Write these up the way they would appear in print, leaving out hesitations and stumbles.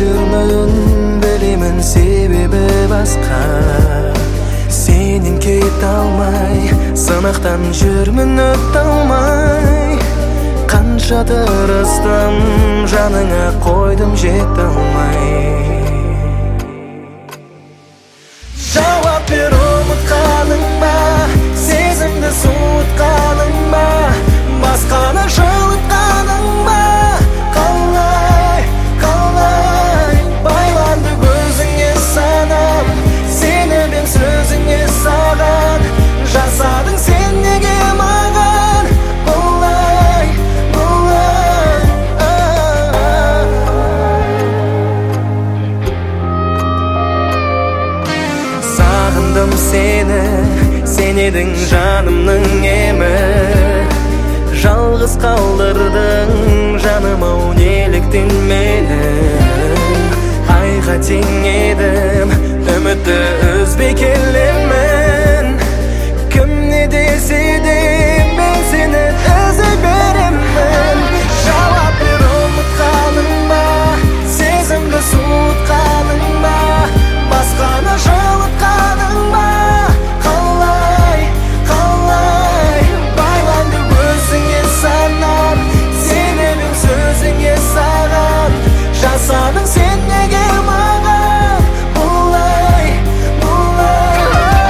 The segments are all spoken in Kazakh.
жүрмін, білемін себебі басқа. Сенен кете алмай, сынақтан жүрмін өте алмай. Қанша тырыстым, жаныңа қойдым жете алмай. Жауап бер, ұмытқаның ба, сезімді суытқаның ба, басқаны жылытқаның ба. Қалай, қалай байланды өзіңе санам, сеніп сөзіңе саған. Жасадың сен неге маған бұлай, бұлай. Сағындым сені, сен едің жанымның емі. Жалғыз қалдырдың жаным-ау неліктен мені. Айға тең едім, үмітті үзбей келемін. Кім не десе де мен сені іздей беремін. Жауап бер, ұмытқаның ба, сезімді суытқаның ба, басқаны жылытқаның ба. Қалай, қалай байланды өзіңе санам, сеніп сөзіңе саған. Жасадың сен неге маған бұлай, бұлай.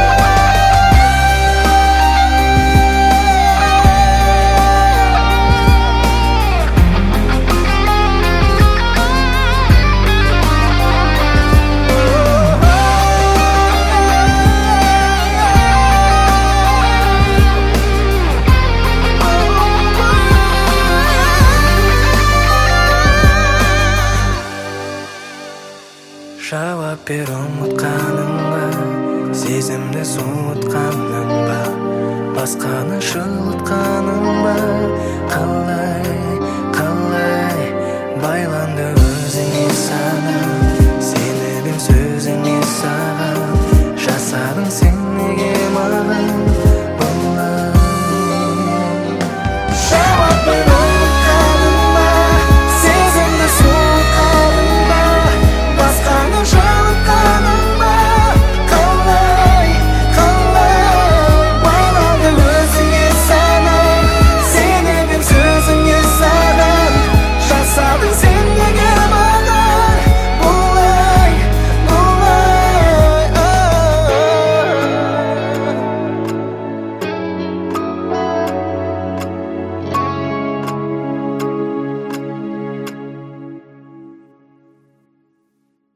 Жауап бер, ұмытқаның ба, сезімді суытқаның ба, басқаны жылытқаның ба. Қалай